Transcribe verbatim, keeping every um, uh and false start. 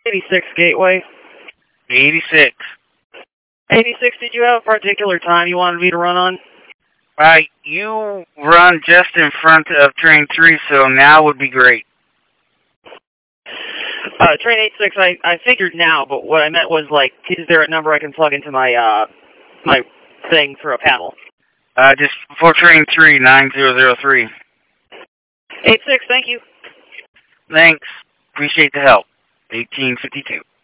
eighty-six Gateway. eighty-six. eighty-six, did you have a particular time you wanted me to run on? Uh, you run just in front of train three, so now would be great. Uh, train eighty-six, I, I figured now, but what I meant was, like, is there a number I can plug into my, uh, my thing for a paddle? Uh, just for train three, nine zero zero three. eighty-six, thank you. Thanks. Appreciate the help. eighteen fifty-two.